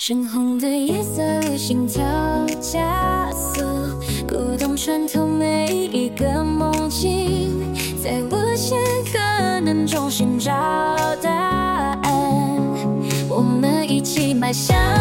深红的夜色里，心跳加速，鼓动穿透每一个梦境，在无限可能中寻找答案。我们一起迈向